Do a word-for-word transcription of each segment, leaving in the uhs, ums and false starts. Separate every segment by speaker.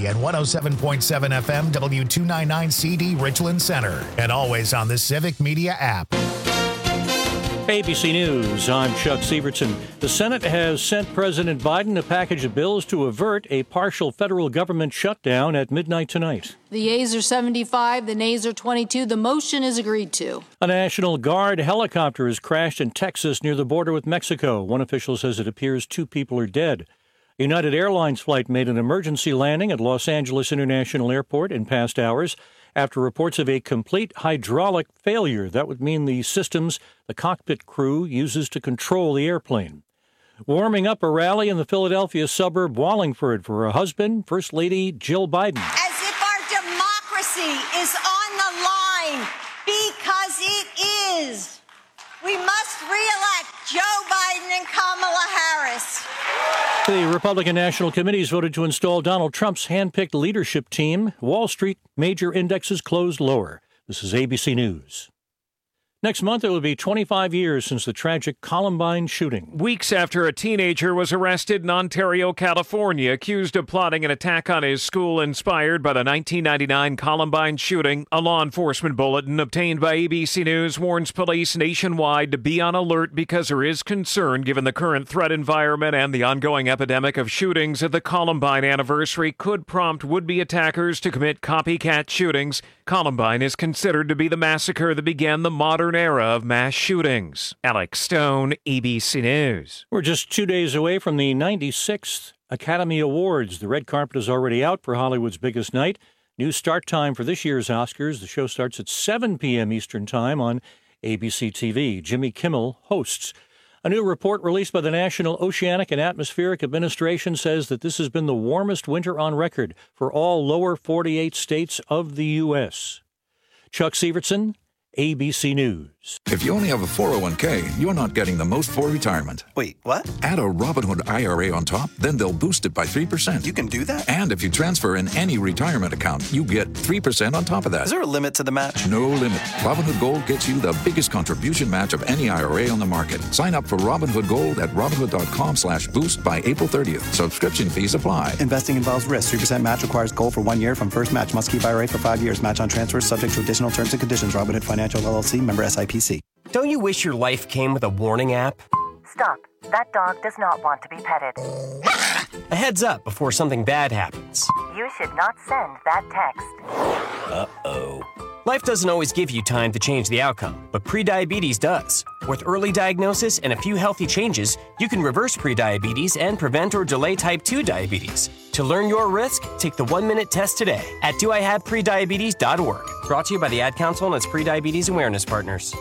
Speaker 1: and one oh seven point seven F M W two ninety-nine C D Richland Center, and always on the Civic Media app.
Speaker 2: A B C News, I'm Chuck Sievertson. The Senate has sent President Biden a package of bills to avert a partial federal government shutdown at midnight tonight.
Speaker 3: The yeas are seventy-five, the nays are twenty-two. The motion is agreed to.
Speaker 2: A National Guard helicopter has crashed in Texas near the border with Mexico. One official says it appears two people are dead. A United Airlines flight made an emergency landing at Los Angeles International Airport in past hours after reports of a complete hydraulic failure. That would mean the systems the cockpit crew uses to control the airplane. Warming up a rally in the Philadelphia suburb Wallingford for her husband, First Lady Jill Biden.
Speaker 4: As if our democracy is on the line, because it is. We must re-elect Joe Biden and Kamala Harris.
Speaker 2: The Republican National Committees voted to install Donald Trump's hand-picked leadership team. Wall Street major indexes closed lower. This is A B C News. Next month, it will be twenty-five years since the tragic Columbine shooting.
Speaker 5: Weeks after a teenager was arrested in Ontario, California, accused of plotting an attack on his school inspired by the nineteen ninety-nine Columbine shooting, a law enforcement bulletin obtained by A B C News warns police nationwide to be on alert because there is concern given the current threat environment and the ongoing epidemic of shootings at the Columbine anniversary could prompt would-be attackers to commit copycat shootings. Columbine is considered to be the massacre that began the modern era of mass shootings. Alex Stone, A B C News.
Speaker 2: We're just two days away from the ninety-sixth Academy Awards. The red carpet is already out for Hollywood's biggest night. New start time for this year's Oscars. The show starts at seven p.m. Eastern Time on A B C T V. Jimmy Kimmel hosts. A new report released by the National Oceanic and Atmospheric Administration says that this has been the warmest winter on record for all lower forty-eight states of the U S. Chuck Sievertson, A B C News.
Speaker 6: If you only have a four oh one k, you're not getting the most for retirement.
Speaker 7: Wait, what?
Speaker 6: Add a Robinhood I R A on top, then they'll boost it by three percent.
Speaker 7: You can do that?
Speaker 6: And if you transfer in any retirement account, you get three percent on top of that.
Speaker 7: Is there a limit to the match?
Speaker 6: No limit. Robinhood Gold gets you the biggest contribution match of any I R A on the market. Sign up for Robinhood Gold at Robinhood.com slash boost by April thirtieth. Subscription fees apply.
Speaker 7: Investing involves risk. three percent match requires gold for one year from first match. Must keep I R A for five years. Match on transfers subject to additional terms and conditions. Robinhood Financial L L C, member S I P C.
Speaker 8: Don't you wish your life came with a warning app?
Speaker 9: Stop. That dog does not want to be petted.
Speaker 8: A heads up before something bad happens.
Speaker 9: You should not send that text.
Speaker 8: Uh-oh. Life doesn't always give you time to change the outcome, but prediabetes does. With early diagnosis and a few healthy changes, you can reverse prediabetes and prevent or delay type two diabetes. To learn your risk, take the one-minute test today at do I have prediabetes dot org. Brought to you by the Ad Council and its prediabetes awareness partners.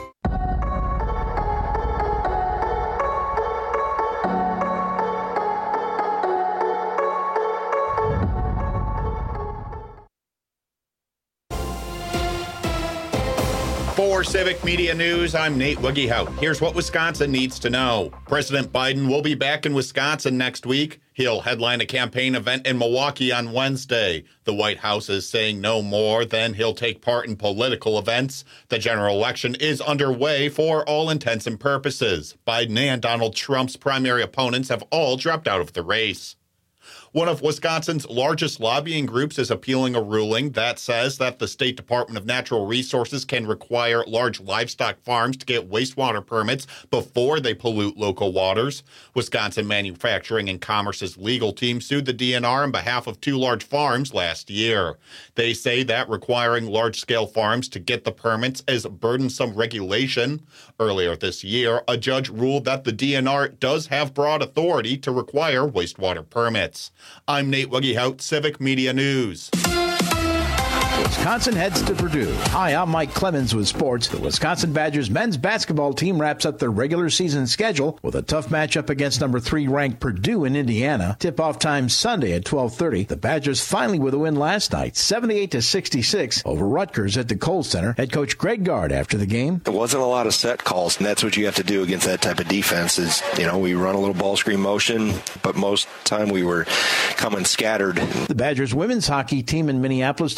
Speaker 10: For Civic Media News, I'm Nate Wiggyhout. Here's what Wisconsin needs to know. President Biden will be back in Wisconsin next week. He'll headline a campaign event in Milwaukee on Wednesday. The White House is saying no more than he'll take part in political events. The general election is underway for all intents and purposes. Biden and Donald Trump's primary opponents have all dropped out of the race. One of Wisconsin's largest lobbying groups is appealing a ruling that says that the State Department of Natural Resources can require large livestock farms to get wastewater permits before they pollute local waters. Wisconsin Manufacturing and Commerce's legal team sued the D N R on behalf of two large farms last year. They say that requiring large-scale farms to get the permits is burdensome regulation. Earlier this year, a judge ruled that the D N R does have broad authority to require wastewater permits. I'm Nate Wiggyhout, Civic Media News.
Speaker 11: Wisconsin heads to Purdue. Hi, I'm Mike Clemens with sports. The Wisconsin Badgers men's basketball team wraps up their regular season schedule with a tough matchup against number three ranked Purdue in Indiana. Tip-off time Sunday at twelve thirty. The Badgers finally with a win last night, seventy-eight to sixty-six over Rutgers at the Kohl Center. Head coach Greg Gard after the game.
Speaker 12: There wasn't a lot of set calls, and that's what you have to do against that type of defense is, you know, we run a little ball screen motion, but most time we were coming scattered.
Speaker 11: The Badgers women's hockey team in Minneapolis to face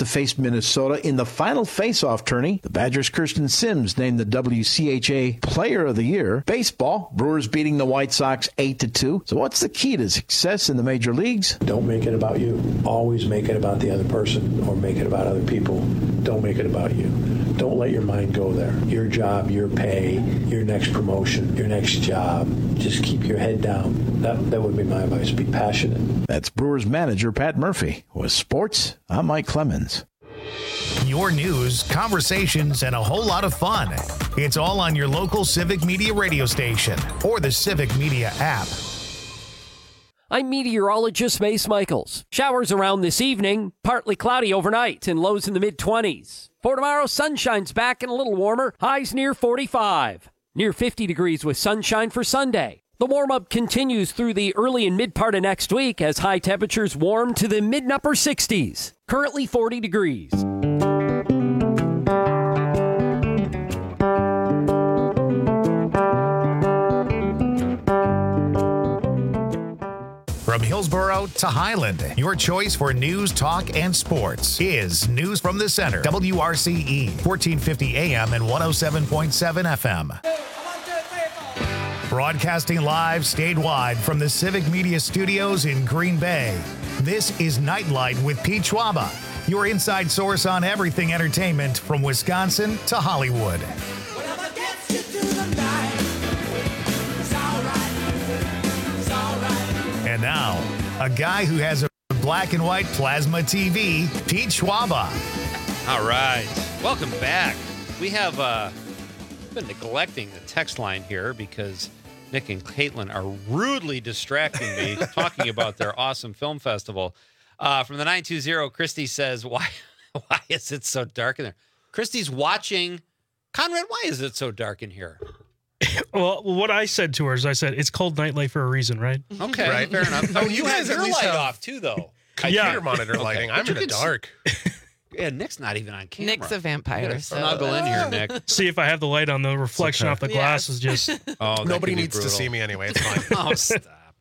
Speaker 11: Minnesota in the final face-off tourney. The Badgers' Kirsten Sims named the W C H A Player of the Year. Baseball, Brewers beating the White Sox eight to two. So what's the key to success in the major leagues?
Speaker 13: Don't make it about you. Always make it about the other person or make it about other people. Don't make it about you. Don't let your mind go there. Your job, your pay, your next promotion, your next job. Just keep your head down. That, that would be my advice. Be passionate.
Speaker 11: That's Brewers manager Pat Murphy. With sports, I'm Mike Clemens.
Speaker 1: Your news, conversations, and a whole lot of fun. It's all on your local Civic Media radio station or the Civic Media app.
Speaker 14: I'm meteorologist Mace Michaels. Showers around this evening, partly cloudy overnight and lows in the mid-twenties. For tomorrow, sunshine's back and a little warmer, highs near forty-five. Near fifty degrees with sunshine for Sunday. The warm-up continues through the early and mid-part of next week as high temperatures warm to the mid and upper sixties. Currently forty degrees.
Speaker 1: From Hillsborough to Highland, your choice for news, talk, and sports is News from the Center. W R C E, fourteen fifty A M and one oh seven point seven F M. Broadcasting live statewide from the Civic Media Studios in Green Bay. This is Nightlight with Pete Schwaba, your inside source on everything entertainment from Wisconsin to Hollywood. And now, a guy who has a black and white plasma T V, Pete Schwaba.
Speaker 15: All right. Welcome back. We have uh, been neglecting the text line here because Nick and Caitlin are rudely distracting me talking about their awesome film festival. Uh, from the nine two zero, Christy says, why, why is it so dark in there? Christy's watching. Conrad, why is it so dark in here?
Speaker 16: Well, what I said to her is I said, it's called Nightlight for a reason, right?
Speaker 15: Okay,
Speaker 17: right.
Speaker 15: Fair enough. Oh, you,
Speaker 17: You
Speaker 15: have
Speaker 17: guys at
Speaker 15: your
Speaker 17: least
Speaker 15: light
Speaker 17: have
Speaker 15: off, too, though.
Speaker 17: Computer
Speaker 16: Yeah.
Speaker 17: monitor
Speaker 15: Okay.
Speaker 17: lighting.
Speaker 15: But
Speaker 17: I'm
Speaker 15: you
Speaker 17: in the
Speaker 15: can s-
Speaker 17: dark.
Speaker 15: Yeah, Nick's not even on camera.
Speaker 18: Nick's a vampire,
Speaker 15: You
Speaker 18: so-
Speaker 15: gotta snuggle in here, Nick.
Speaker 16: See, if I have the light on, the reflection
Speaker 17: okay.
Speaker 16: off the glass is just...
Speaker 15: Oh, that
Speaker 17: Nobody
Speaker 15: could be
Speaker 17: needs to
Speaker 15: brutal.
Speaker 17: see me anyway. It's fine.
Speaker 15: Oh, stop.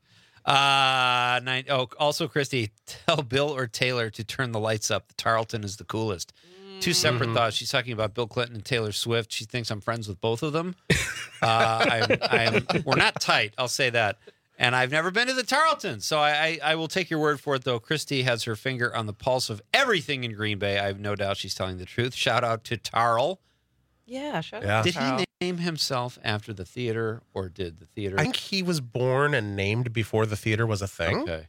Speaker 15: Uh, nine, oh, also, Christy, tell Bill or Taylor to turn the lights up. The Tarleton is the coolest. Two separate
Speaker 17: Mhm.
Speaker 15: thoughts. She's talking about Bill Clinton and Taylor Swift. She thinks I'm friends with both of them. Uh, I'm, I'm, we're not tight, I'll say that. And I've never been to the Tarleton, so I, I, I will take your word for it, though. Christy has her finger on the pulse of everything in Green Bay. I have no doubt she's telling the truth. Shout out to Tarl.
Speaker 18: Yeah, shout
Speaker 17: Yeah.
Speaker 18: out to
Speaker 15: Did
Speaker 18: Carl.
Speaker 15: he name himself after the theater, or did the theater?
Speaker 17: I think he was born and named before the theater was a thing.
Speaker 15: Okay.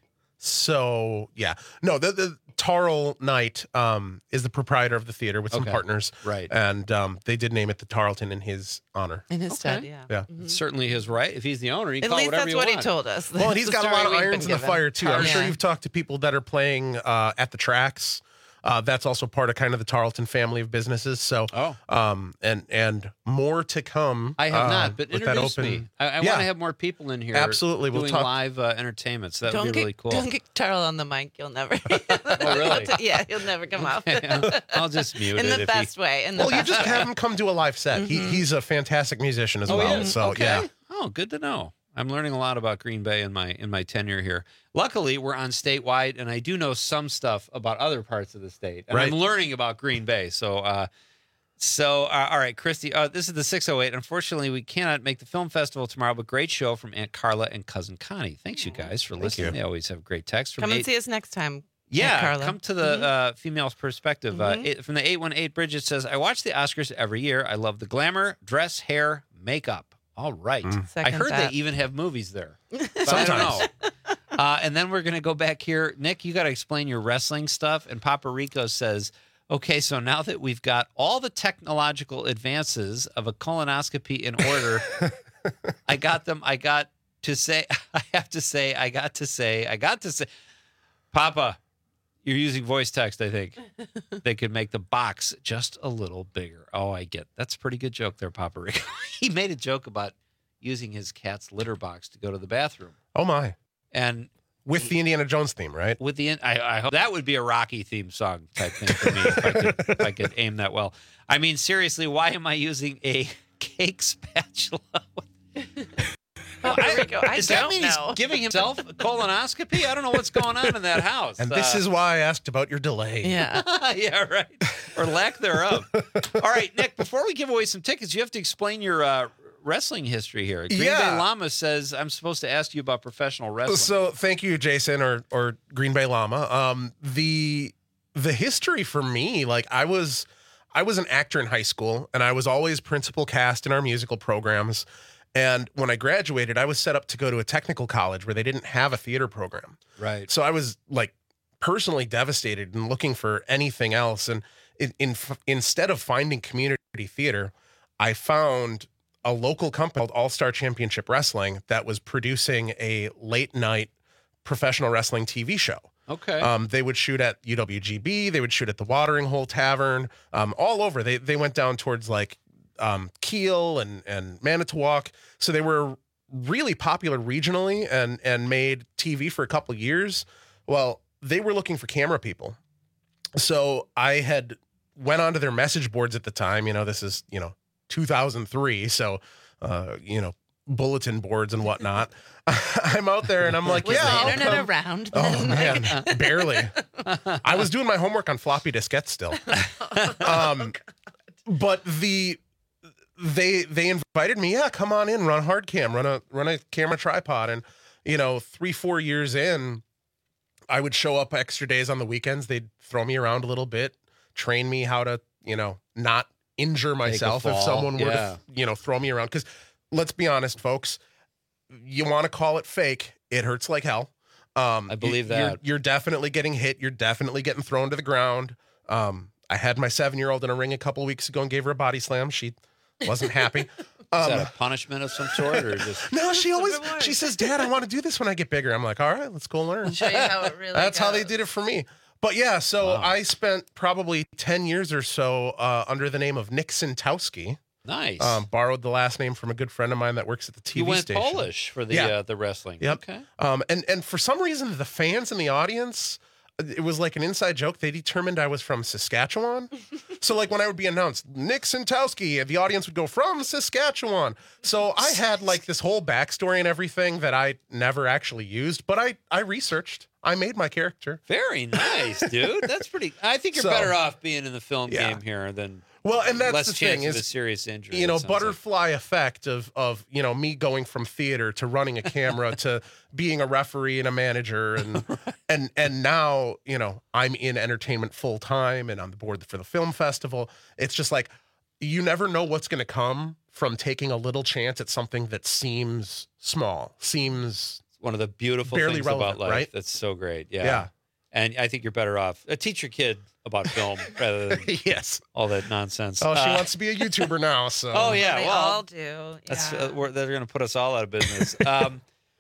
Speaker 17: So, yeah. No, the, the Tarl Knight um, is the proprietor of the theater with some
Speaker 15: Okay.
Speaker 17: partners.
Speaker 15: Right.
Speaker 17: And um, they did name it the Tarleton in his honor.
Speaker 18: In his
Speaker 15: Okay.
Speaker 18: stead, yeah.
Speaker 17: Yeah.
Speaker 18: Mhm.
Speaker 15: It's certainly his right. If he's the owner, he can
Speaker 18: At
Speaker 15: call it
Speaker 18: least
Speaker 15: whatever
Speaker 18: that's
Speaker 15: you
Speaker 18: what
Speaker 15: want.
Speaker 18: he told us.
Speaker 17: Well, and he's
Speaker 18: That's
Speaker 17: got a
Speaker 18: the
Speaker 17: lot of
Speaker 18: story we've
Speaker 17: irons in
Speaker 18: been
Speaker 17: the
Speaker 18: given.
Speaker 17: fire, too. I'm
Speaker 18: Yeah.
Speaker 17: sure you've talked to people that are playing uh, at the tracks. Uh, that's also part of kind of the Tarleton family of businesses. So,
Speaker 15: oh.
Speaker 17: um, and and more to come.
Speaker 15: I have
Speaker 17: uh,
Speaker 15: not, but
Speaker 17: with that
Speaker 15: introduce
Speaker 17: open-
Speaker 15: me. I, I
Speaker 17: Yeah.
Speaker 15: want to have more people in here.
Speaker 17: Absolutely. We'll
Speaker 15: doing
Speaker 17: talk-
Speaker 15: live uh, entertainment. So that
Speaker 18: Don't
Speaker 15: would be
Speaker 18: get,
Speaker 15: really cool.
Speaker 18: Don't get Charles on the mic. You'll never.
Speaker 15: Oh, really?
Speaker 18: Yeah, he'll never come up.
Speaker 15: I'll just mute
Speaker 18: in
Speaker 15: it
Speaker 18: the
Speaker 15: if
Speaker 18: best
Speaker 15: he...
Speaker 18: way. In the
Speaker 17: Well, you
Speaker 18: best
Speaker 17: just
Speaker 18: way.
Speaker 17: have him come do a live set. He,
Speaker 18: Mhm.
Speaker 17: he's a fantastic musician as
Speaker 15: Oh,
Speaker 17: well.
Speaker 15: yeah?
Speaker 17: So,
Speaker 15: okay.
Speaker 17: yeah.
Speaker 15: Oh, good to know. I'm learning a lot about Green Bay in my in my tenure here. Luckily, we're on statewide, and I do know some stuff about other parts of the state. And
Speaker 17: Right.
Speaker 15: I'm learning about Green Bay. So, uh, so uh, all right, Christy. Uh, this is the six oh eight. Unfortunately, we cannot make the film festival tomorrow, but great show from Aunt Carla and Cousin Connie. Thanks, you guys, for listening.
Speaker 17: you.
Speaker 15: They always have great texts from
Speaker 18: Come and
Speaker 15: eight-
Speaker 18: see us next time.
Speaker 15: Yeah,
Speaker 18: Aunt Carla.
Speaker 15: come to the
Speaker 18: Mhm.
Speaker 15: uh, female's perspective. Uh,
Speaker 18: Mhm.
Speaker 15: eight, from the eight one eight, Bridget says, I watch the Oscars every year. I love the glamour, dress, hair, makeup. All right. I
Speaker 18: Second
Speaker 15: heard
Speaker 18: that.
Speaker 15: they even have movies there. But I don't know. Uh, and then we're going to go back here. Nick, you got to explain your wrestling stuff. And Papa Rico says, okay, so now that we've got all the technological advances of a colonoscopy in order, I got them. I got to say, I have to say, I got to say, I got to say, Papa, you're using voice text, I think. They could make the box just a little bigger. Oh, I get. That's a pretty good joke there, Papa Rico. He made a joke about using his cat's litter box to go to the bathroom.
Speaker 17: Oh, my.
Speaker 15: And
Speaker 17: with the Indiana Jones theme, right?
Speaker 15: With the I, I hope that would be a Rocky theme song type thing for me if I could if I could aim that well. I mean, seriously, why am I using a cake spatula?
Speaker 18: Rico, I
Speaker 15: Does that
Speaker 18: don't
Speaker 15: mean
Speaker 18: know.
Speaker 15: he's giving himself a colonoscopy? I don't know what's going on in that house.
Speaker 17: And this
Speaker 15: Uh,
Speaker 17: is why I asked about your delay.
Speaker 18: Yeah.
Speaker 15: yeah, right. Or lack thereof. All right, Nick, before we give away some tickets, you have to explain your uh, wrestling history here. Green
Speaker 17: Yeah.
Speaker 15: Bay Llama says I'm supposed to ask you about professional wrestling.
Speaker 17: So thank you, Jason, or or Green Bay Llama. Um, the the history for me, like I was I was an actor in high school, and I was always principal cast in our musical programs. And when I graduated, I was set up to go to a technical college where they didn't have a theater program.
Speaker 15: Right.
Speaker 17: So I was like personally devastated and looking for anything else. And in, in instead of finding community theater, I found a local company called All Star Championship Wrestling that was producing a late night professional wrestling T V show.
Speaker 15: Okay.
Speaker 17: Um, they would shoot at U W G B. They would shoot at the Watering Hole Tavern, um, all over. They they went down towards like um, Kiel and and Manitowoc. So they were really popular regionally and and made T V for a couple of years. Well, they were looking for camera people. So I had went onto their message boards at the time. You know, this is, you know, two thousand three. So, uh, you know, bulletin boards and whatnot. I'm out there and I'm like,
Speaker 18: Was
Speaker 17: yeah,
Speaker 18: the
Speaker 17: I'll
Speaker 18: internet
Speaker 17: come.
Speaker 18: around?
Speaker 17: Oh
Speaker 18: then?
Speaker 17: man, barely. I was doing my homework on floppy diskettes still. Um, but the they they invited me. Yeah, come on in, run hard cam, run a run a camera tripod, and you know, three four years in, I would show up extra days on the weekends. They'd throw me around a little bit, train me how to, you know, not injure myself if
Speaker 15: fall.
Speaker 17: someone were
Speaker 15: Yeah.
Speaker 17: to, you know, throw me around. Because let's be honest, folks, you want to call it fake, it hurts like hell. Um,
Speaker 15: I believe
Speaker 17: you- you're-
Speaker 15: that.
Speaker 17: You're, definitely getting hit. You're definitely getting thrown to the ground. Um, I had my seven-year-old in a ring a couple of weeks ago and gave her a body slam. She wasn't happy.
Speaker 15: Is
Speaker 17: Um,
Speaker 15: that a punishment of some sort, or just
Speaker 17: no, she always she says, "Dad, I want to do this when I get bigger." I'm like, "All right, let's go learn."
Speaker 18: Show you how it really
Speaker 17: That's how they
Speaker 18: goes.
Speaker 17: did it for me. But yeah, so I spent probably ten years or so uh, under the name of Nick Sintowski.
Speaker 15: nice?
Speaker 17: Um, borrowed the last name from a good friend of mine that works at the T V
Speaker 15: you went
Speaker 17: station.
Speaker 15: Polish for the
Speaker 17: Yeah.
Speaker 15: uh, the wrestling.
Speaker 17: Yep.
Speaker 15: Okay.
Speaker 17: Um, and and for some reason, the fans in the audience, it was like an inside joke. They determined I was from Saskatchewan. So like when I would be announced, Nick Sintowski, the audience would go, from Saskatchewan. So I had like this whole backstory and everything that I never actually used, but I, I researched. I made my character.
Speaker 15: Very nice, dude. That's pretty. I think you're
Speaker 17: So-
Speaker 15: better off being in the film
Speaker 17: Yeah.
Speaker 15: game here than
Speaker 17: Well, and that's
Speaker 15: less
Speaker 17: the
Speaker 15: chance
Speaker 17: thing
Speaker 15: of
Speaker 17: is,
Speaker 15: a serious injury.
Speaker 17: you know,
Speaker 15: it sounds like.
Speaker 17: butterfly effect of of you know me going from theater to running a camera to being a referee and a manager and and and now you know I'm in entertainment full time and on the board for the film festival. It's just like you never know what's going to come from taking a little chance at something that seems small, seems
Speaker 15: One of the beautiful
Speaker 17: barely
Speaker 15: things
Speaker 17: relevant,
Speaker 15: about life.
Speaker 17: right?
Speaker 15: That's so great. Yeah.
Speaker 17: Yeah.
Speaker 15: And I think you're better off. Uh, teach your kid about film rather than
Speaker 17: yes.
Speaker 15: all that nonsense.
Speaker 17: Oh, she
Speaker 15: Uh,
Speaker 17: wants to be a YouTuber now. So
Speaker 15: Oh yeah,
Speaker 18: They
Speaker 15: well,
Speaker 18: all do.
Speaker 15: That's
Speaker 18: yeah.
Speaker 15: uh, we're, they're going to put us all out of business. um,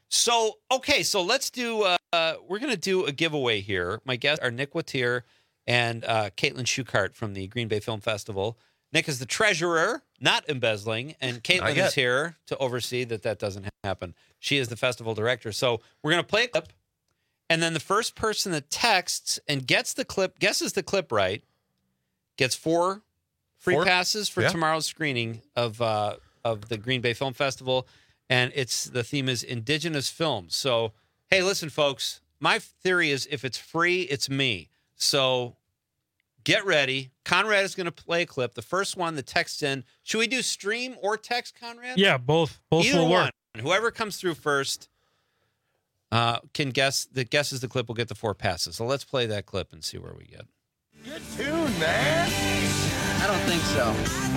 Speaker 15: so okay, so let's do. Uh, we're going to do a giveaway here. My guests are Nick Watier and uh, Caitlin Schuchart from the Green Bay Film Festival. Nick is the treasurer, not embezzling, and Caitlin
Speaker 17: Not yet.
Speaker 15: is here to oversee that that doesn't happen. She is the festival director. So we're going to play a clip, and then the first person that texts and gets the clip, guesses the clip right, gets four free
Speaker 17: Four?
Speaker 15: passes for
Speaker 17: Yeah.
Speaker 15: tomorrow's screening of uh, of the Green Bay Film Festival, and it's the theme is Indigenous films. So, hey, listen, folks, my theory is if it's free, it's me. So, get ready. Conrad is going to play a clip. The first one, the text in. Should we do stream or text, Conrad?
Speaker 16: Yeah, both both
Speaker 15: Either
Speaker 16: will
Speaker 15: one.
Speaker 16: work.
Speaker 15: Whoever comes through first uh, can guess. The guesses the clip will get the four passes. So let's play that clip and see where we get.
Speaker 19: Good tune, man. I don't think so.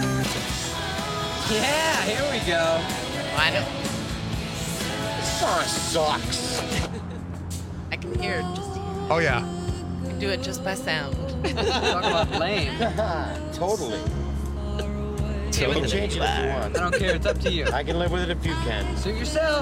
Speaker 19: Yeah, here we go.
Speaker 18: I don't.
Speaker 19: This song sucks.
Speaker 18: I can hear it. Just
Speaker 17: Oh yeah.
Speaker 18: I can do it just by sound.
Speaker 19: Talk about lame. Totally.
Speaker 18: Okay
Speaker 19: You
Speaker 18: with
Speaker 19: can
Speaker 18: it
Speaker 19: change
Speaker 18: if
Speaker 19: it
Speaker 18: you
Speaker 19: if you
Speaker 18: are.
Speaker 19: want. I don't care. It's up to you. I can live with it if you can. Suit yourself.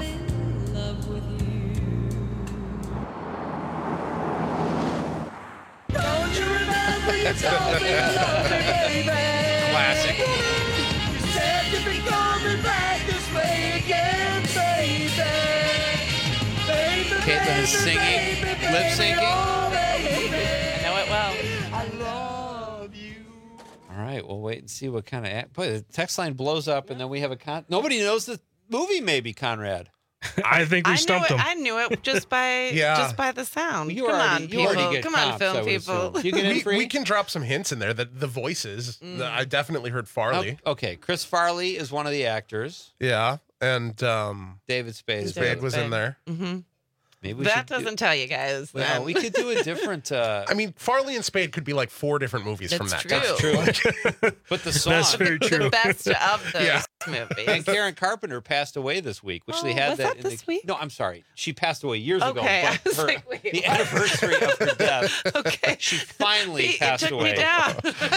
Speaker 19: Don't you remember you told me you loved me, baby?
Speaker 15: Classic.
Speaker 19: You said you'd be coming back this way again, baby. Baby,
Speaker 15: Caitlin is
Speaker 19: baby,
Speaker 15: singing,
Speaker 19: baby,
Speaker 15: lip
Speaker 19: baby,
Speaker 15: syncing.
Speaker 19: oh, baby.
Speaker 18: I know it well.
Speaker 19: I love you.
Speaker 15: All right, we'll wait and see what kind of. Boy, the text line blows up, and then we have a con. Nobody knows the movie, maybe, Conrad.
Speaker 16: I think we
Speaker 18: I knew
Speaker 16: stumped
Speaker 18: it.
Speaker 16: him.
Speaker 18: I knew it just by
Speaker 17: Yeah.
Speaker 18: just by the sound.
Speaker 15: You
Speaker 18: Come
Speaker 15: already-
Speaker 18: on,
Speaker 15: you
Speaker 18: people.
Speaker 15: already get
Speaker 18: Come on,
Speaker 15: comps, I
Speaker 18: film
Speaker 15: would
Speaker 18: people.
Speaker 15: assume. You get in
Speaker 17: we,
Speaker 15: free?
Speaker 17: we can drop some hints in there. That the voices.
Speaker 18: Mm.
Speaker 17: the- I definitely heard Farley.
Speaker 15: Oh, okay, Chris Farley is one of the actors.
Speaker 17: Yeah, and um,
Speaker 15: David Spade is
Speaker 17: Spade was in there.
Speaker 18: Mm-hmm.
Speaker 15: Maybe we
Speaker 18: That
Speaker 15: should do-
Speaker 18: doesn't tell you guys.
Speaker 15: Well,
Speaker 18: then.
Speaker 15: we could do a different. Uh,
Speaker 17: I mean, Farley and Spade could be like four different movies from that.
Speaker 18: That's
Speaker 17: time.
Speaker 15: That's true. But the song.
Speaker 16: That's very true.
Speaker 18: the best of those
Speaker 17: Yeah.
Speaker 18: movies.
Speaker 15: And Karen Carpenter passed away this week, which they
Speaker 18: Oh,
Speaker 15: had
Speaker 18: was
Speaker 15: that,
Speaker 18: that
Speaker 15: in
Speaker 18: this
Speaker 15: the,
Speaker 18: week?
Speaker 15: No, I'm sorry. She passed away years ago.
Speaker 18: Okay, I
Speaker 15: But
Speaker 18: was
Speaker 15: her,
Speaker 18: like, wait,
Speaker 15: the
Speaker 18: what?
Speaker 15: anniversary of her death.
Speaker 18: Okay.
Speaker 15: She finally
Speaker 18: It
Speaker 15: passed
Speaker 18: took
Speaker 15: away.
Speaker 18: me down.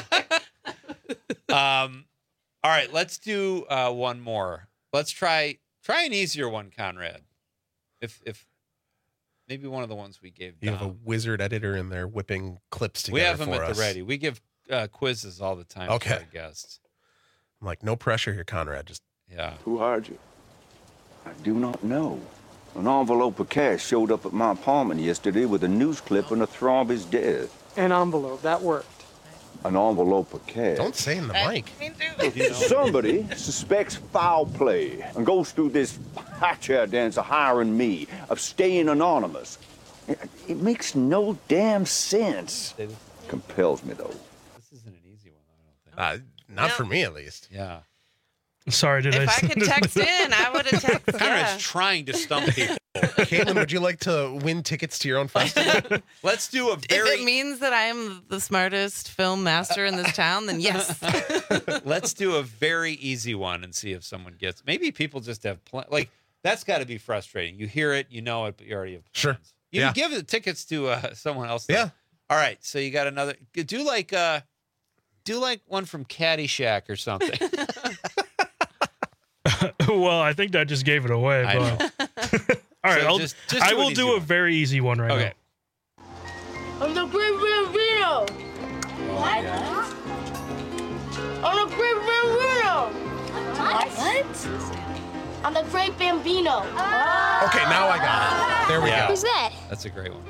Speaker 15: Um, all right, let's do uh, one more. Let's try try an easier one, Conrad. If if maybe one of the ones we gave.
Speaker 17: You have a
Speaker 15: Dom.
Speaker 17: wizard editor in there whipping clips together
Speaker 15: We have them
Speaker 17: for
Speaker 15: at
Speaker 17: us.
Speaker 15: the ready. We give uh, quizzes all the time to
Speaker 17: Okay.
Speaker 15: our guests.
Speaker 17: I'm like, no pressure here, Conrad. Just
Speaker 15: Yeah.
Speaker 20: Who hired you? I do not know. An envelope of cash showed up at my apartment yesterday with a news clip and a Throbby's death.
Speaker 21: An envelope, that worked.
Speaker 20: An envelope of cash.
Speaker 17: don't say in the mic.
Speaker 20: Somebody suspects foul play and goes through this high chair dancer hiring me of staying anonymous. It, it makes no damn sense. Compels me, though.
Speaker 15: This isn't an easy one, I don't think.
Speaker 17: Uh, not for me, at least.
Speaker 15: Yeah.
Speaker 16: Sorry, did
Speaker 18: If
Speaker 16: I?
Speaker 18: I could text in, I would have texted.
Speaker 15: Conrad's
Speaker 18: Yeah.
Speaker 15: trying to stump people.
Speaker 17: Caitlin, would you like to win tickets to your own festival?
Speaker 15: Let's do a
Speaker 18: If
Speaker 15: very.
Speaker 18: it means that I am the smartest film master in this town, then yes.
Speaker 15: Let's do a very easy one and see if someone gets. Maybe people just have pl- like that's got to be frustrating. You hear it, you know it, but you already have
Speaker 17: Sure.
Speaker 15: plans. You
Speaker 17: Yeah.
Speaker 15: can give the tickets to uh, someone else. though.
Speaker 17: Yeah.
Speaker 15: All right. So you got another. Do like uh, do like one from Caddyshack or something.
Speaker 16: Well, I think that just gave it away.
Speaker 15: I
Speaker 16: But
Speaker 15: know.
Speaker 16: all right,
Speaker 15: So
Speaker 16: I'll,
Speaker 15: just- just
Speaker 16: I
Speaker 15: do an
Speaker 16: will
Speaker 15: easy
Speaker 16: do a
Speaker 15: one.
Speaker 16: very easy one right
Speaker 15: Okay.
Speaker 19: I'm the Great Bambino. What? I'm the Great Bambino. What? I'm the Great Bambino.
Speaker 17: Okay, now I got it. There we
Speaker 15: Yeah.
Speaker 17: go.
Speaker 19: Who's that?
Speaker 15: That's a great one.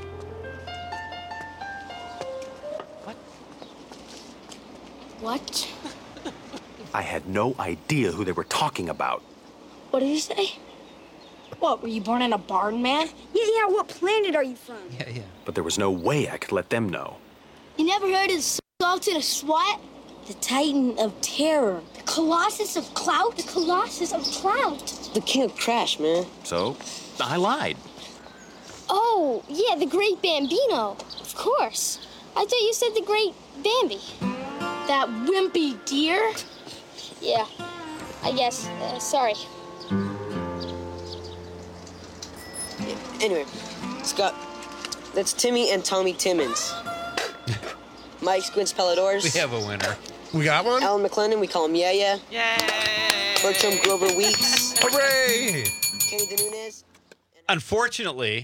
Speaker 19: What?
Speaker 22: I had no idea who they were talking about.
Speaker 19: What did you say? What, were you born in a barn, man? Yeah, yeah, what planet are you from?
Speaker 15: Yeah, yeah.
Speaker 22: But there was no way I could let them know.
Speaker 19: You never heard of Sultan of Swat? The Titan of Terror. The Colossus of Clout? The Colossus of Trout. The King of Crash, man.
Speaker 22: So, I lied.
Speaker 19: Oh, yeah, the Great Bambino. Of course. I thought you said the Great Bambi. That wimpy deer? Yeah, I guess. Uh, sorry.
Speaker 23: Anyway, Scott, that's Timmy and Tommy Timmons. Mike Squints Pelladors.
Speaker 15: We have a winner.
Speaker 17: We got one?
Speaker 23: Alan McLennan, we call him Yeah Yeah.
Speaker 18: Yay!
Speaker 23: Bertram Grover Weeks.
Speaker 17: Hooray!
Speaker 23: Kenny DeNunez.
Speaker 15: Unfortunately,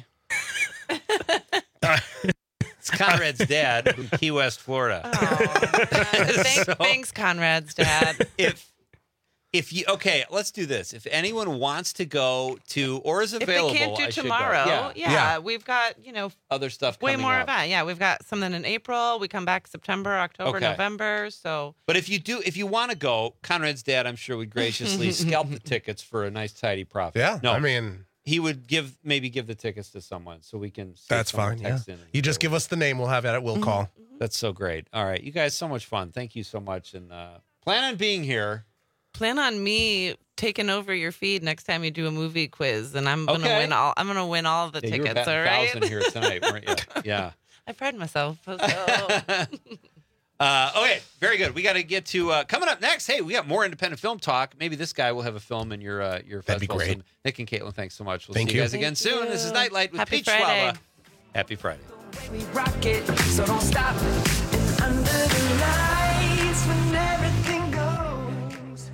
Speaker 15: it's Conrad's dad from Key West, Florida.
Speaker 18: Thanks,
Speaker 15: So-
Speaker 18: thanks, Conrad's dad.
Speaker 15: If if you okay, let's do this. If anyone wants to go to or is
Speaker 18: If
Speaker 15: available,
Speaker 18: they can't do
Speaker 15: I should go.
Speaker 18: tomorrow,
Speaker 15: Yeah.
Speaker 18: yeah. we've got, you know,
Speaker 15: Other stuff
Speaker 18: way
Speaker 15: coming
Speaker 18: more
Speaker 15: up.
Speaker 18: event. Yeah, we've got something in April. We come back September, October,
Speaker 15: Okay.
Speaker 18: November. So
Speaker 15: But if you do, if you want to go, Conrad's dad, I'm sure would graciously scalp the tickets for a nice, tidy profit.
Speaker 17: Yeah,
Speaker 15: no,
Speaker 17: I mean,
Speaker 15: he would give maybe give the tickets to someone so we can. see if
Speaker 17: that's
Speaker 15: someone
Speaker 17: fine. Yeah.
Speaker 15: texts in and
Speaker 17: You just give us the name. We'll have it. We'll call.
Speaker 15: That's so great. All right, you guys, so much fun. Thank you so much, and uh, plan on being here.
Speaker 18: plan on me taking over your feed next time you do a movie quiz, and I'm gonna
Speaker 15: Okay.
Speaker 18: win all. I'm gonna win all of the
Speaker 15: Yeah, you were
Speaker 18: tickets.
Speaker 15: batting
Speaker 18: All right.
Speaker 15: thousand here tonight, weren't you? Yeah.
Speaker 18: I pride myself. So.
Speaker 15: Uh, okay, very good. We got to get to uh, coming up next. Hey, we got more independent film talk. Maybe this guy will have a film in your uh, your
Speaker 17: That'd be
Speaker 15: festival.
Speaker 17: great.
Speaker 15: So Nick and Caitlin, thanks so much. We'll
Speaker 17: Thank
Speaker 15: see you
Speaker 17: you.
Speaker 15: guys again
Speaker 18: Thank
Speaker 15: soon.
Speaker 18: you.
Speaker 15: This is Nightlight with
Speaker 18: Happy
Speaker 15: Pete
Speaker 18: Friday.
Speaker 15: Schwaba. Happy Friday.
Speaker 24: We rock it, so don't stop. And under the lights when everything goes.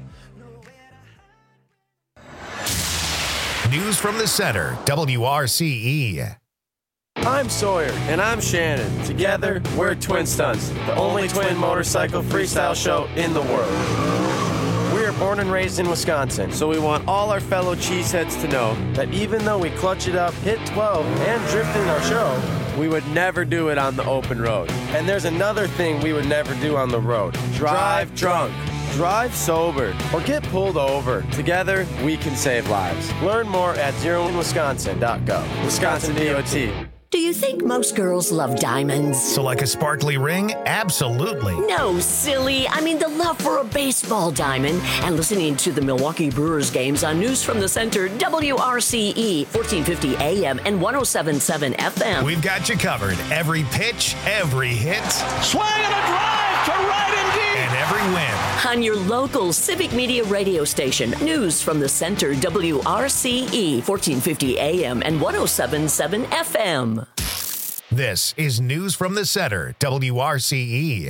Speaker 1: News from the center, W R C E.
Speaker 25: I'm Sawyer. And I'm Shannon. Together, we're Twin Stunts, the only twin motorcycle freestyle show in the world. We are born and raised in Wisconsin, so we want all our fellow cheeseheads to know that even though we clutch it up, hit twelve, and drift in our show, we would never do it on the open road. And there's another thing we would never do on the road. Drive drunk. drive sober, or get pulled over. Together, we can save lives. Learn more at zero in wisconsin dot gov. Wisconsin D O T.
Speaker 2: Do you think most girls love diamonds?
Speaker 1: So like a sparkly ring? Absolutely.
Speaker 2: No, silly. I mean the love for a baseball diamond and listening to the Milwaukee Brewers games on News from the Center, W R C E, fourteen fifty A M and one oh seven point seven F M.
Speaker 1: We've got you covered. Every pitch, every hit.
Speaker 24: Swing and a drive to right and deep.
Speaker 1: And every win.
Speaker 2: On your local Civic Media radio station, News from the Center, W R C E, fourteen fifty A M and one oh seven point seven F M.
Speaker 1: This is News from the Center, W R C E.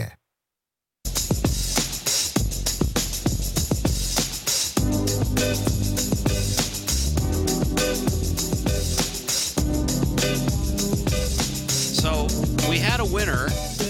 Speaker 15: So we had a winner,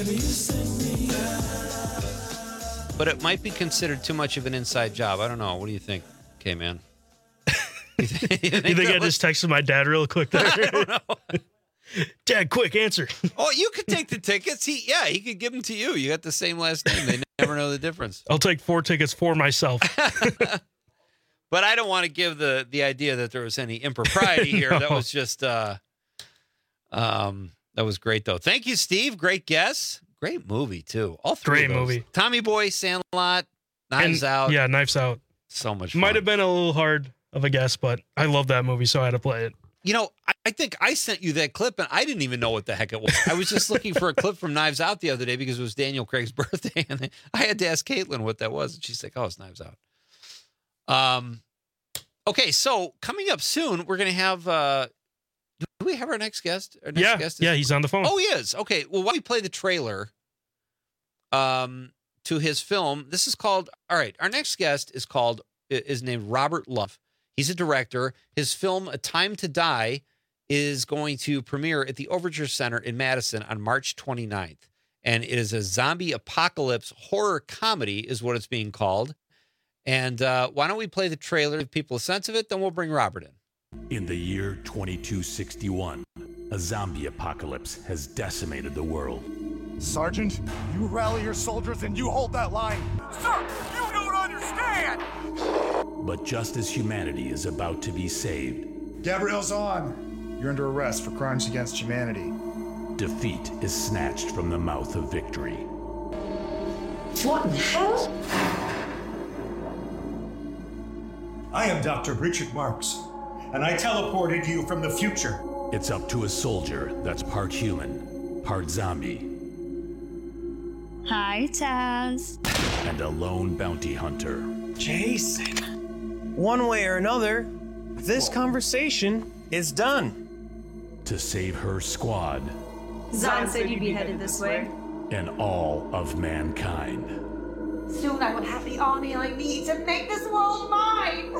Speaker 15: but it might be considered too much of an inside job. I don't know. What do you think, K-Man?
Speaker 16: You think, you think I
Speaker 15: was...
Speaker 16: just texted my dad real quick there?
Speaker 15: I don't know.
Speaker 16: Dad, quick, answer.
Speaker 15: Oh, you could take the tickets. He, yeah, he could give them to you. You got the same last name. They never know the difference.
Speaker 16: I'll take four tickets for myself.
Speaker 15: But I don't want to give the the idea that there was any impropriety here. No. That was just, uh, um, that was great though. Thank you, Steve. Great guess. Great movie too. All three.
Speaker 16: Great
Speaker 15: of those.
Speaker 16: movie.
Speaker 15: Tommy Boy, Sandlot, Knives
Speaker 16: and,
Speaker 15: Out.
Speaker 16: Yeah, Knives Out.
Speaker 15: So much fun.
Speaker 16: Might have been a little hard of a guess, but I love that movie, so I had to play it.
Speaker 15: You know, I, I think I sent you that clip, and I didn't even know what the heck it was. I was just looking for a clip from Knives Out the other day because it was Daniel Craig's birthday, and I had to ask Caitlin what that was, and she's like, "Oh, it's Knives Out." Um, okay, so coming up soon, we're going to have. Uh, do we have our next guest? Our next
Speaker 16: yeah,
Speaker 15: guest is,
Speaker 16: yeah, he's on the phone.
Speaker 15: Oh, he is. Okay, well, why don't we play the trailer? Um, to his film. This is called. All right, our next guest is called. Is named Robert Love. He's a director. His film, A Time to Die, is going to premiere at the Overture Center in Madison on March twenty-ninth. And it is a zombie apocalypse horror comedy is what it's being called. And uh, why don't we play the trailer, give people a sense of it, then we'll bring Robert in.
Speaker 3: In the year twenty-two sixty-one, a zombie apocalypse has decimated the world.
Speaker 4: Sergeant, you rally your soldiers and you hold that line.
Speaker 24: Sir, you don't understand!
Speaker 3: But just as humanity is about to be saved,
Speaker 4: Gabriel's on. You're under arrest for crimes against humanity.
Speaker 3: Defeat is snatched from the mouth of victory.
Speaker 24: What in the hell?
Speaker 5: I am Doctor Richard Marks, and I teleported you from the future.
Speaker 3: It's up to a soldier that's part human, part zombie.
Speaker 21: Hi, Taz.
Speaker 3: And a lone bounty hunter.
Speaker 26: Jason. One way or another, this conversation is done.
Speaker 3: To save her squad.
Speaker 21: Zahn said you'd be headed this way.
Speaker 3: And all of mankind.
Speaker 24: Soon I will have the army I need to make this world mine!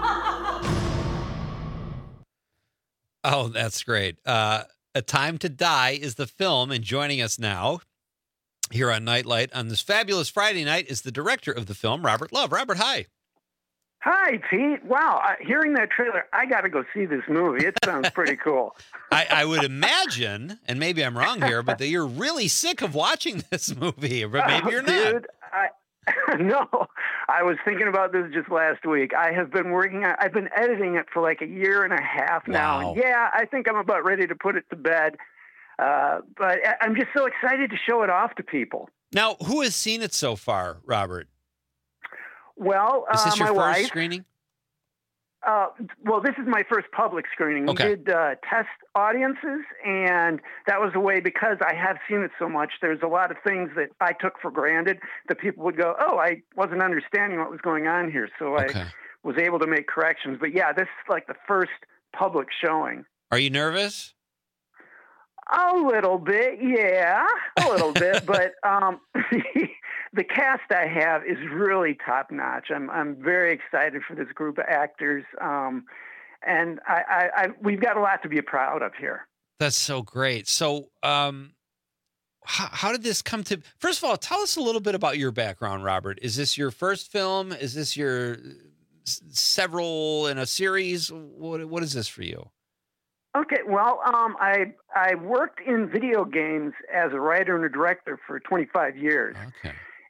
Speaker 15: Oh, that's great. Uh, A Time to Die is the film, and joining us now here on Nightlight on this fabulous Friday night is the director of the film, Robert Love. Robert, hi.
Speaker 27: Hi, Pete. Wow, uh, hearing that trailer, I got to go see this movie. It sounds pretty cool.
Speaker 15: I, I would imagine, and maybe I'm wrong here, but that you're really sick of watching this movie, but maybe you're not.
Speaker 27: Dude, I, no, I was thinking about this just last week. I have been working on, I've been editing it for like a year and a half now.
Speaker 15: Wow.
Speaker 27: And yeah, I think I'm about ready to put it to bed. Uh, but I'm just so excited to show it off to people.
Speaker 15: Now, who has seen it so far, Robert?
Speaker 27: Well,
Speaker 15: is this
Speaker 27: uh,
Speaker 15: your
Speaker 27: my
Speaker 15: first
Speaker 27: wife,
Speaker 15: screening?
Speaker 27: Uh, well, this is my first public screening.
Speaker 15: Okay.
Speaker 27: We did uh, test audiences, and that was a way, because I have seen it so much, there's a lot of things that I took for granted that people would go, oh, I wasn't understanding what was going on here. So
Speaker 15: Okay.
Speaker 27: I was able to make corrections. But yeah, this is like the first public showing.
Speaker 15: Are you nervous?
Speaker 27: A little bit, yeah, a little bit, but um, the cast I have is really top notch. I'm I'm very excited for this group of actors, um, and I, I, I we've got a lot to be proud of here.
Speaker 15: That's so great. So, um, how, how did this come to? First of all, tell us a little bit about your background, Robert. Is this your first film? Is this your s- several in a series? What what is this for you?
Speaker 27: Okay, well, um, I I worked in video games as a writer and a director for twenty-five years.
Speaker 15: Okay.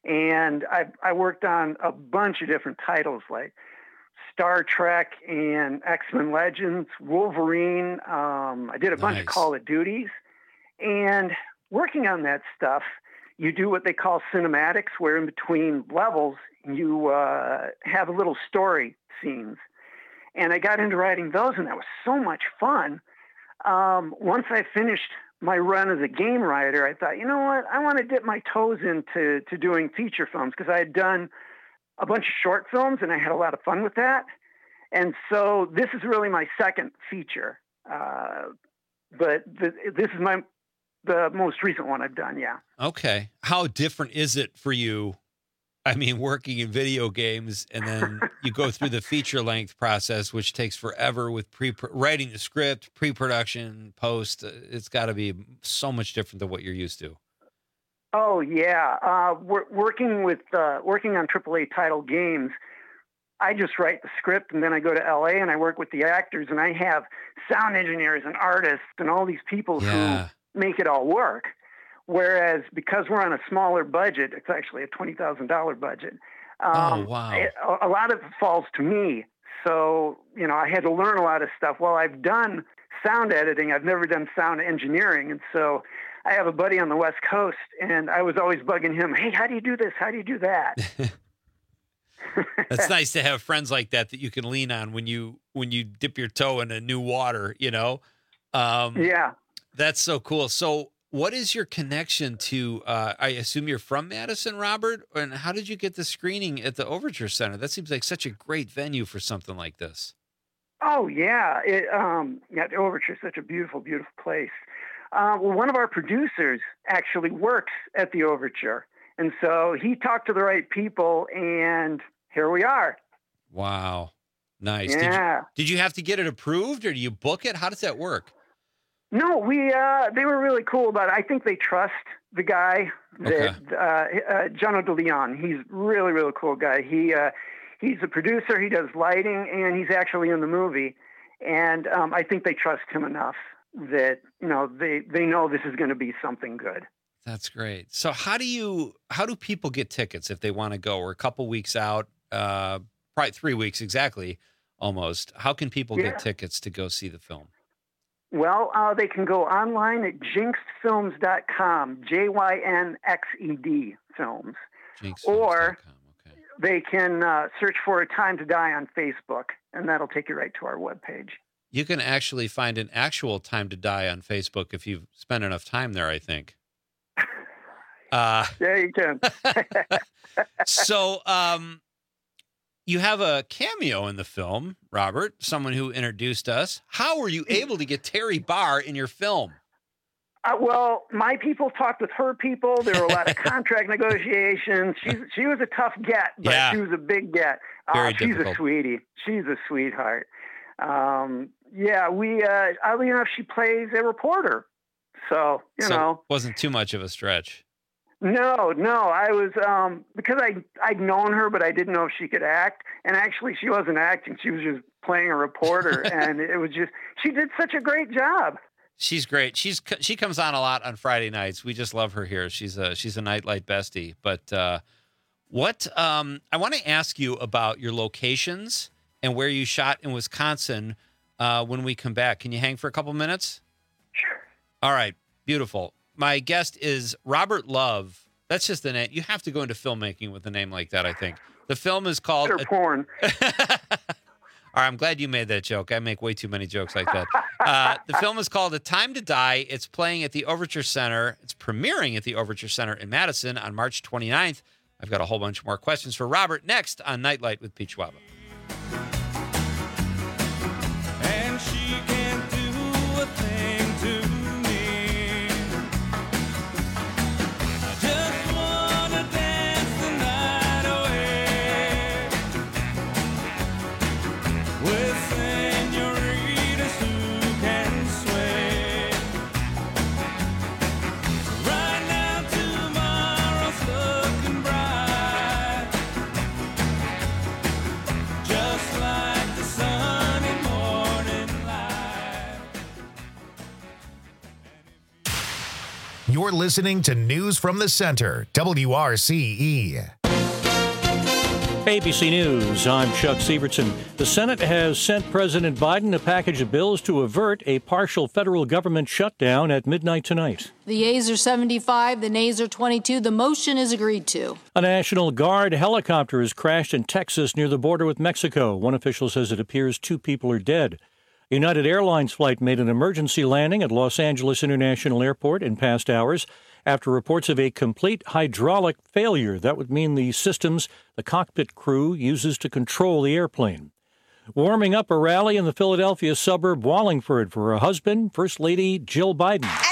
Speaker 27: And I, I worked on a bunch of different titles like Star Trek and X-Men Legends, Wolverine. Um, I did a bunch
Speaker 15: Nice.
Speaker 27: of Call of Duties. And working on that stuff, you do what they call cinematics, where in between levels, you uh, have little story scenes. And I got into writing those, and that was so much fun. Um, once I finished my run as a game writer, I thought, you know what, I want to dip my toes into to doing feature films, because I had done a bunch of short films, and I had a lot of fun with that. And so this is really my second feature. Uh, but the, this is my the most recent one I've done, yeah.
Speaker 15: Okay. How different is it for you? I mean, working in video games, and then you go through the feature length process, which takes forever with pre writing the script, pre-production, post. It's got to be so much different than what you're used to.
Speaker 27: Oh yeah, uh, we're working with uh, working on triple A title games. I just write the script, and then I go to L A and I work with the actors, and I have sound engineers and artists and all these people
Speaker 15: Yeah.
Speaker 27: who make it all work. Whereas because we're on a smaller budget, it's actually a twenty thousand dollars budget. Um,
Speaker 15: Oh, wow.
Speaker 27: it- a lot of it falls to me. So, you know, I had to learn a lot of stuff. Well, I've done sound editing. I've never done sound engineering. And so I have a buddy on the West Coast, and I was always bugging him, hey, how do you do this? How do you do that?
Speaker 15: It's nice to have friends like that that you can lean on when you when you dip your toe in a new water, you know? Um,
Speaker 27: yeah.
Speaker 15: That's so cool. So what is your connection to, uh, I assume you're from Madison, Robert? And how did you get the screening at the Overture Center? That seems like such a great venue for something like this.
Speaker 27: Oh, yeah. It, um, yeah, the Overture is such a beautiful, beautiful place. Uh, well, one of our producers actually works at the Overture. And so he talked to the right people, and here we are.
Speaker 15: Wow. Nice.
Speaker 27: Yeah.
Speaker 15: Did you, did you have to get it approved, or do you book it? How does that work?
Speaker 27: No, we uh, they were really cool about it. I think they trust the guy, that uh, uh, Jono De Leon. He's really, really cool guy. He uh, he's a producer. He does lighting, and he's actually in the movie. And um, I think they trust him enough that, you know, they they know this is going to be something good.
Speaker 15: That's great. So how do you how do people get tickets if they want to go? We're a couple weeks out, uh, probably three weeks exactly, almost. How can people
Speaker 27: Yeah.
Speaker 15: get tickets to go see the film?
Speaker 27: Well, uh, they can go online at jinxed films dot com, J Y N X E D films. Or they can uh, search for A Time to Die on Facebook, and that'll take you right to our webpage.
Speaker 15: You can actually find an actual Time to Die on Facebook if you've spent enough time there, I think. Uh,
Speaker 27: yeah, you can.
Speaker 15: so um, you have a cameo in the film, Robert, someone who introduced us. How were you able to get Terry Barr in your film?
Speaker 27: Uh, well, my people talked with her people. There were a lot of contract negotiations. She's, she was a tough get, but
Speaker 15: Yeah.
Speaker 27: she was a big get.
Speaker 15: Very
Speaker 27: uh, she's
Speaker 15: difficult.
Speaker 27: a sweetie. She's a sweetheart. Um, yeah, we, uh, oddly enough, she plays a reporter. So, you
Speaker 15: so
Speaker 27: know.
Speaker 15: it wasn't too much of a stretch.
Speaker 27: No, no, I was, um, because I, I'd known her, but I didn't know if she could act. And actually, she wasn't acting. She was just playing a reporter. And it was just, she did such a great job.
Speaker 15: She's great. She's she comes on a lot on Friday nights. We just love her here. She's a she's a nightlight bestie. But uh, what um, I want to ask you about your locations and where you shot in Wisconsin uh, when we come back. Can you hang for a couple minutes?
Speaker 27: Sure.
Speaker 15: All right. Beautiful. My guest is Robert Love. That's just the name. You have to go into filmmaking with a name like that, I think. The film is called
Speaker 27: Better porn.
Speaker 15: All right, I'm glad you made that joke. I make way too many jokes like that. Uh, the film is called A Time to Die. It's playing at the Overture Center. It's premiering at the Overture Center in Madison on March twenty-ninth. I've got a whole bunch more questions for Robert next on Nightlight with Pete Schwaba.
Speaker 24: And she can't do a thing to me. I just wanna dance the night away with senoritas who can sway. Right now, tomorrow's looking bright.
Speaker 1: You're listening to News from the Center, W R C E.
Speaker 6: A B C News, I'm Chuck Sievertson. The Senate has sent President Biden a package of bills to avert a partial federal government shutdown at midnight tonight.
Speaker 7: The yeas are seventy-five, the nays are twenty-two. The motion is agreed to.
Speaker 6: A National Guard helicopter has crashed in Texas near the border with Mexico. One official says it appears two people are dead. A United Airlines flight made an emergency landing at Los Angeles International Airport in past hours after reports of a complete hydraulic failure. That would mean the systems the cockpit crew uses to control the airplane. Warming up a rally in the Philadelphia suburb Wallingford for her husband, First Lady Jill Biden.